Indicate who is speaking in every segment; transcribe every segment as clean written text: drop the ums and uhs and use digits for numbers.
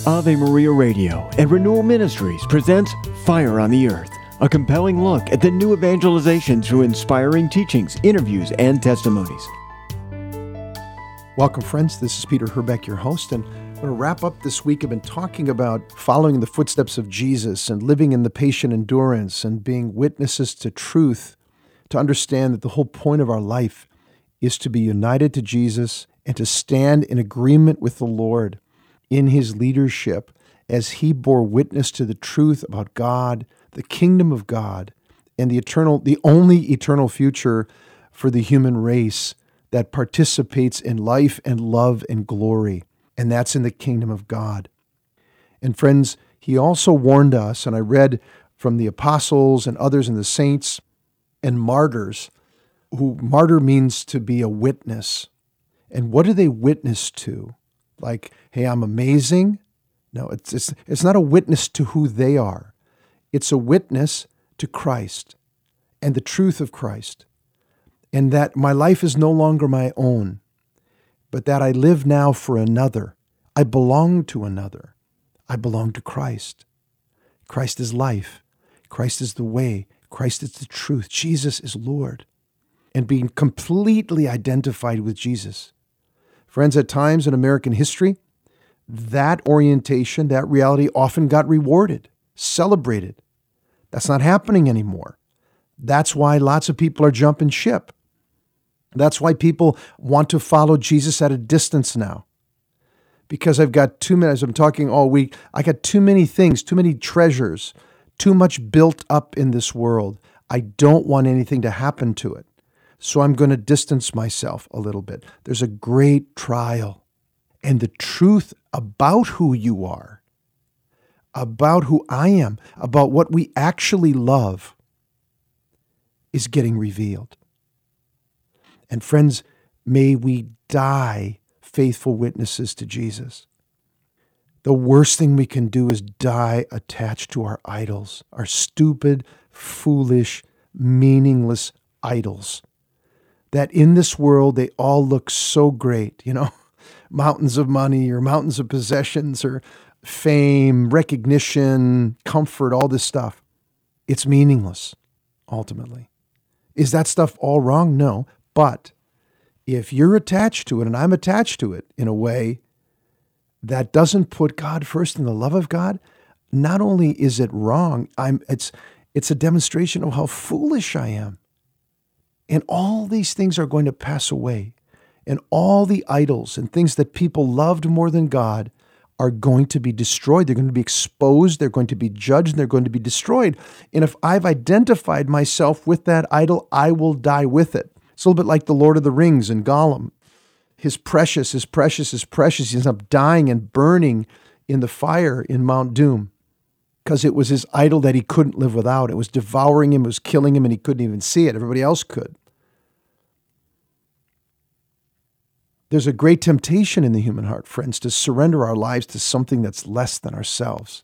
Speaker 1: Ave Maria Radio and Renewal Ministries presents Fire on the Earth, a compelling look at the new evangelization through inspiring teachings, interviews, and testimonies.
Speaker 2: Welcome, friends. This is Peter Herbeck, your host, and I'm going to wrap up this week. I've been talking about following the footsteps of Jesus and living in the patient endurance and being witnesses to truth, to understand that the whole point of our life is to be united to Jesus and to stand in agreement with the Lord in his leadership as he bore witness to the truth about God, the kingdom of God, and the only eternal future for the human race that participates in life and love and glory, and that's in the kingdom of God. And friends, he also warned us, and I read from the apostles and others and the saints and martyrs, martyr means to be a witness. And what do they witness to? Like, hey, I'm amazing? No, it's not a witness to who they are. It's a witness to Christ and the truth of Christ. And that my life is no longer my own, but that I live now for another. I belong to another. I belong to Christ. Christ is life. Christ is the way. Christ is the truth. Jesus is Lord. And being completely identified with Jesus. Friends, at times in American history, that orientation, that reality often got rewarded, celebrated. That's not happening anymore. That's why lots of people are jumping ship. That's why people want to follow Jesus at a distance now. Because I've got too many, as I'm talking all week, I got too many things, too many treasures, too much built up in this world. I don't want anything to happen to it. So I'm going to distance myself a little bit. There's a great trial. And the truth about who you are, about who I am, about what we actually love is getting revealed. And friends, may we die faithful witnesses to Jesus. The worst thing we can do is die attached to our idols, our stupid, foolish, meaningless idols. That in this world, they all look so great, mountains of money or mountains of possessions or fame, recognition, comfort, all this stuff. It's meaningless, ultimately. Is that stuff all wrong? No. But if you're attached to it, and I'm attached to it in a way that doesn't put God first in the love of God, not only is it wrong, it's a demonstration of how foolish I am. And all these things are going to pass away. And all the idols and things that people loved more than God are going to be destroyed. They're going to be exposed. They're going to be judged. And they're going to be destroyed. And if I've identified myself with that idol, I will die with it. It's a little bit like the Lord of the Rings and Gollum. His precious. He ends up dying and burning in the fire in Mount Doom because it was his idol that he couldn't live without. It was devouring him. It was killing him, and he couldn't even see it. Everybody else could. There's a great temptation in the human heart, friends, to surrender our lives to something that's less than ourselves.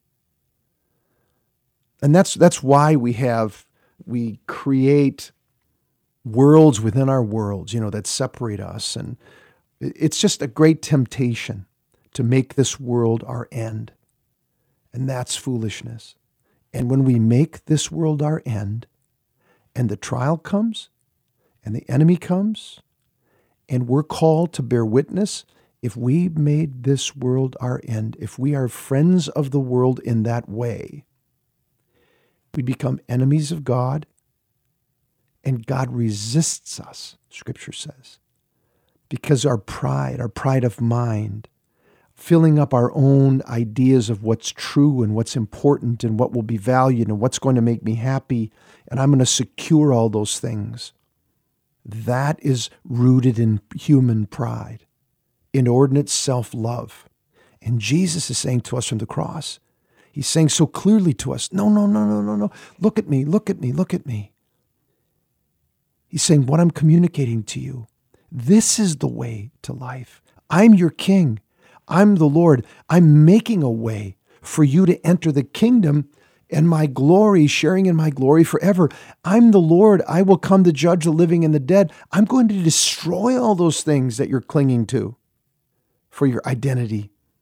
Speaker 2: And that's why we create worlds within our worlds, that separate us. And it's just a great temptation to make this world our end. And that's foolishness. And when we make this world our end, and the trial comes, and the enemy comes, and we're called to bear witness, if we made this world our end, if we are friends of the world in that way, we become enemies of God, and God resists us, Scripture says, because our pride of mind, filling up our own ideas of what's true and what's important and what will be valued and what's going to make me happy, and I'm going to secure all those things. That is rooted in human pride, inordinate self-love. And Jesus is saying to us from the cross, he's saying so clearly to us, no. Look at me. He's saying what I'm communicating to you. This is the way to life. I'm your king. I'm the Lord. I'm making a way for you to enter the kingdom and my glory, sharing in my glory forever. I'm the Lord. I will come to judge the living and the dead. I'm going to destroy all those things that you're clinging to for your identity.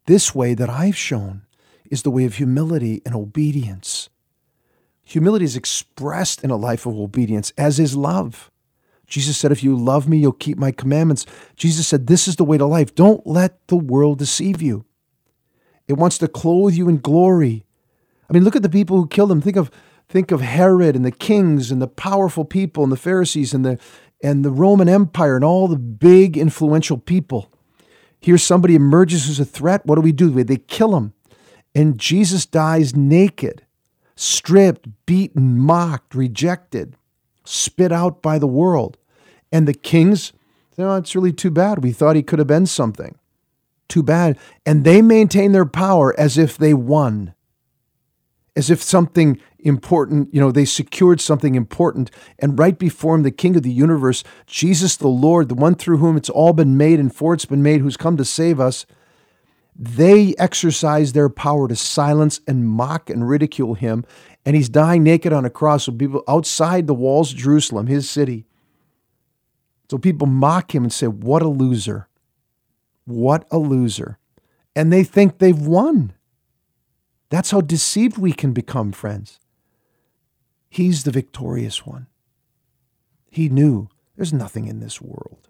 Speaker 2: This way that I've shown is the way of humility and obedience. Humility is expressed in a life of obedience, as is love. Jesus said, if you love me, you'll keep my commandments. Jesus said, this is the way to life. Don't let the world deceive you. It wants to clothe you in glory. I mean, look at the people who killed him. Think of Herod and the kings and the powerful people and the Pharisees and the Roman Empire and all the big influential people. Here somebody emerges who's a threat. What do? They kill him. And Jesus dies naked, stripped, beaten, mocked, rejected, spit out by the world. And the kings, it's really too bad. We thought he could have been something. Too bad. And they maintain their power as if they won, as if something important, they secured something important. And right before him, the King of the universe, Jesus the Lord, the one through whom it's all been made and for it's been made, who's come to save us, they exercise their power to silence and mock and ridicule him. And he's dying naked on a cross with people outside the walls of Jerusalem, his city. So people mock him and say, what a loser. What a loser. And they think they've won. That's how deceived we can become, friends. He's the victorious one. He knew there's nothing in this world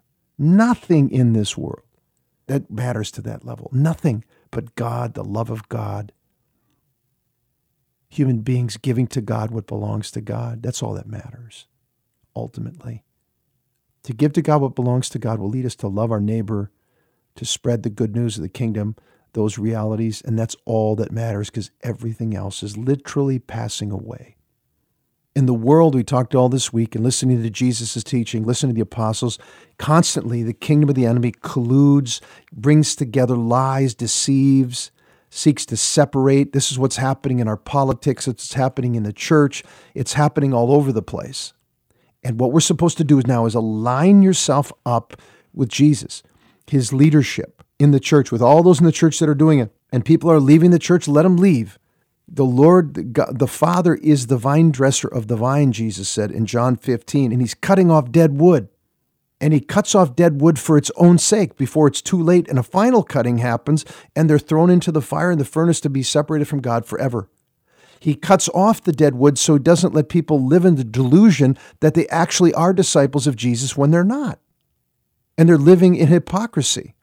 Speaker 2: that matters to that level. Nothing but God, the love of God. Human beings giving to God what belongs to God. That's all that matters, ultimately. To give to God what belongs to God will lead us to love our neighbor, to spread the good news of the kingdom, those realities, and that's all that matters because everything else is literally passing away. In the world, we talked all this week and listening to Jesus' teaching, listening to the apostles, constantly the kingdom of the enemy colludes, brings together lies, deceives, seeks to separate. This is what's happening in our politics. It's happening in the church. It's happening all over the place. And what we're supposed to do is align yourself up with Jesus, his leadership in the church, with all those in the church that are doing it. And people are leaving the church, let them leave. The Lord, the Father is the vine dresser of the vine, Jesus said in John 15, and he's cutting off dead wood. And he cuts off dead wood for its own sake before it's too late and a final cutting happens and they're thrown into the fire and the furnace to be separated from God forever. He cuts off the dead wood so he doesn't let people live in the delusion that they actually are disciples of Jesus when they're not. And they're living in hypocrisy.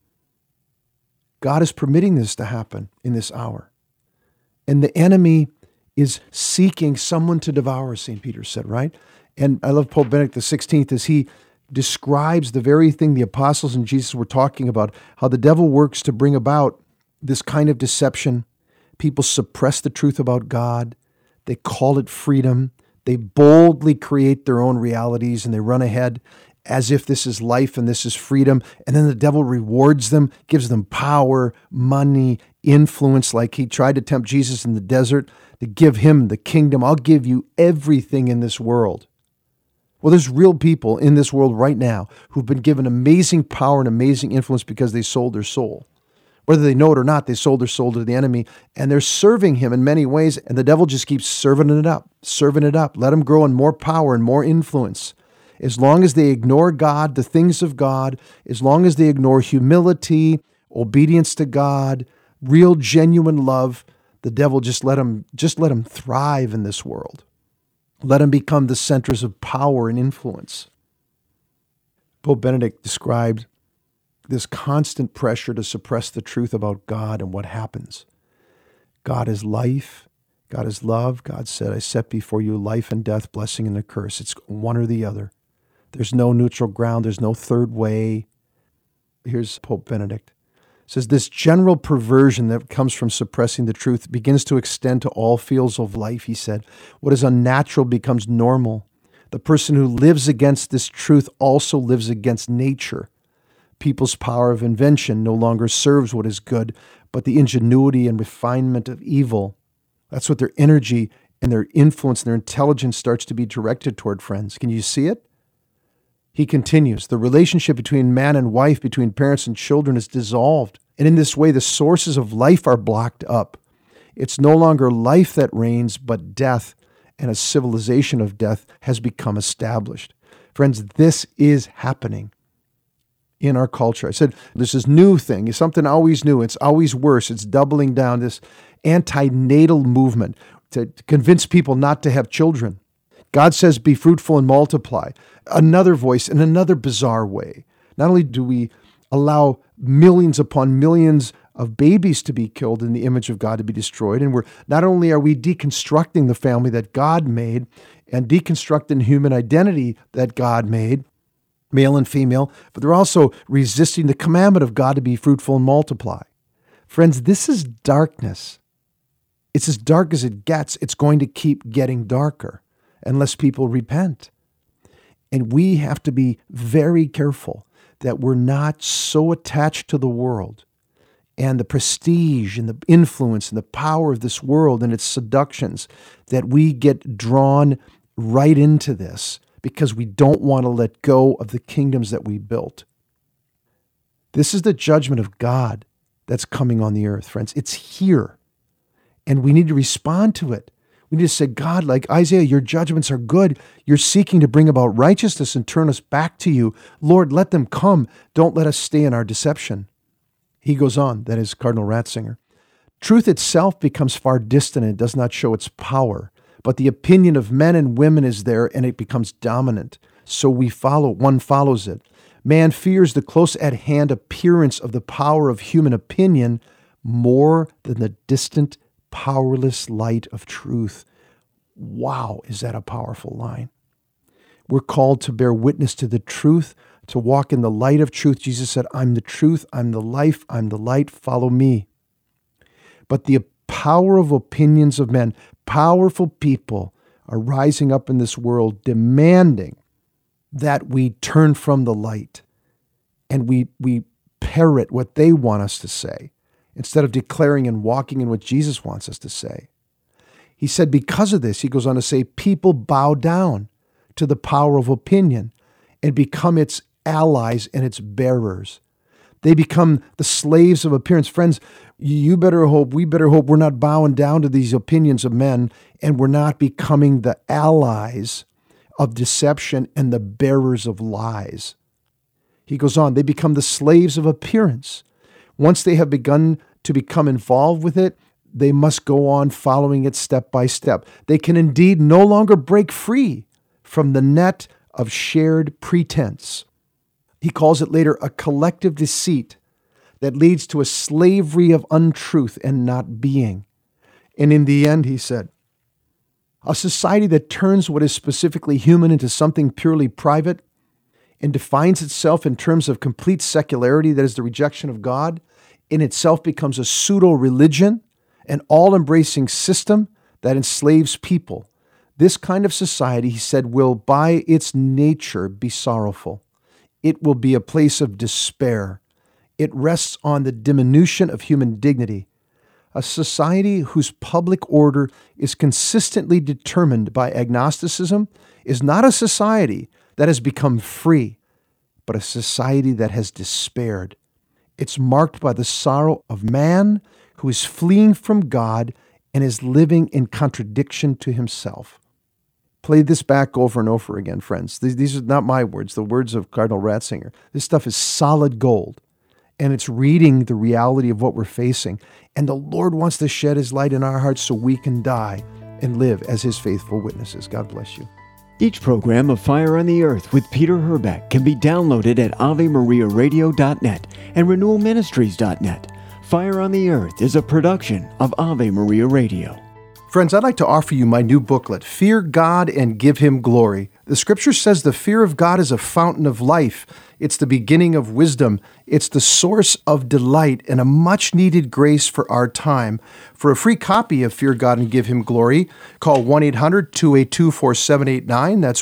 Speaker 2: God is permitting this to happen in this hour. And the enemy is seeking someone to devour, St. Peter said, right? And I love Pope Benedict XVI as he describes the very thing the apostles and Jesus were talking about, how the devil works to bring about this kind of deception. People suppress the truth about God. They call it freedom. They boldly create their own realities and they run ahead as if this is life and this is freedom. And then the devil rewards them, gives them power, money, influence, like he tried to tempt Jesus in the desert to give him the kingdom. I'll give you everything in this world. Well, there's real people in this world right now who've been given amazing power and amazing influence because they sold their soul. Whether they know it or not, they sold their soul to the enemy, and they're serving him in many ways, and the devil just keeps serving it up. Let them grow in more power and more influence. As long as they ignore God, the things of God, as long as they ignore humility, obedience to God, real genuine love, the devil just let them thrive in this world. Let them become the centers of power and influence. Pope Benedict described this constant pressure to suppress the truth about God and what happens. God is life. God is love. God said, I set before you life and death, blessing and a curse. It's one or the other. There's no neutral ground. There's no third way. Here's Pope Benedict. It says, this general perversion that comes from suppressing the truth begins to extend to all fields of life, he said. What is unnatural becomes normal. The person who lives against this truth also lives against nature. People's power of invention no longer serves what is good, but the ingenuity and refinement of evil. That's what their energy and their influence and their intelligence starts to be directed toward, friends. Can you see it? He continues, the relationship between man and wife, between parents and children is dissolved. And in this way, the sources of life are blocked up. It's no longer life that reigns, but death, and a civilization of death has become established. Friends, this is happening. in our culture. I said, this is new thing. It's something always new. It's always worse. It's doubling down, this anti-natal movement to convince people not to have children. God says, be fruitful and multiply. Another voice in another bizarre way. Not only do we allow millions upon millions of babies to be killed in the image of God, to be destroyed, and not only are we deconstructing the family that God made and deconstructing human identity that God made, male and female, but they're also resisting the commandment of God to be fruitful and multiply. Friends, this is darkness. It's as dark as it gets. It's going to keep getting darker unless people repent. And we have to be very careful that we're not so attached to the world and the prestige and the influence and the power of this world and its seductions that we get drawn right into this because we don't want to let go of the kingdoms that we built. This is the judgment of God that's coming on the earth, friends. It's here. And we need to respond to it. We need to say, God, like Isaiah, your judgments are good. You're seeking to bring about righteousness and turn us back to you. Lord, let them come. Don't let us stay in our deception. He goes on, that is Cardinal Ratzinger. Truth itself becomes far distant and it does not show its power. But the opinion of men and women is there and it becomes dominant. So one follows it. Man fears the close at hand appearance of the power of human opinion more than the distant, powerless light of truth. Wow, is that a powerful line? We're called to bear witness to the truth, to walk in the light of truth. Jesus said, I'm the truth, I'm the life, I'm the light, follow me. But the power of opinions of men, powerful people are rising up in this world demanding that we turn from the light and we parrot what they want us to say instead of declaring and walking in what Jesus wants us to say. He said because of this, he goes on to say, people bow down to the power of opinion and become its allies and its bearers. They become the slaves of appearance. Friends, we better hope we're not bowing down to these opinions of men and we're not becoming the allies of deception and the bearers of lies. He goes on, they become the slaves of appearance. Once they have begun to become involved with it, they must go on following it step by step. They can indeed no longer break free from the net of shared pretense. He calls it later a collective deceit that leads to a slavery of untruth and not being. And in the end, he said, a society that turns what is specifically human into something purely private and defines itself in terms of complete secularity, that is the rejection of God, in itself becomes a pseudo-religion, an all-embracing system that enslaves people. This kind of society, he said, will by its nature be sorrowful. It will be a place of despair. It rests on the diminution of human dignity. A society whose public order is consistently determined by agnosticism is not a society that has become free, but a society that has despaired. It's marked by the sorrow of man who is fleeing from God and is living in contradiction to himself. Play this back over and over again, friends. These are not my words, the words of Cardinal Ratzinger. This stuff is solid gold, and it's reading the reality of what we're facing. And the Lord wants to shed his light in our hearts so we can die and live as his faithful witnesses. God bless you.
Speaker 1: Each program of Fire on the Earth with Peter Herbeck can be downloaded at AveMariaRadio.net and RenewalMinistries.net. Fire on the Earth is a production of Ave Maria Radio.
Speaker 2: Friends, I'd like to offer you my new booklet, Fear God and Give Him Glory. The scripture says the fear of God is a fountain of life. It's the beginning of wisdom. It's the source of delight and a much-needed grace for our time. For a free copy of Fear God and Give Him Glory, call 1-800-282-4789. That's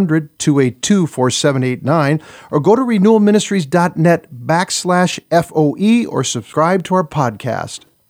Speaker 2: 1-800-282-4789. Or go to renewalministries.net /FOE or subscribe to our podcast.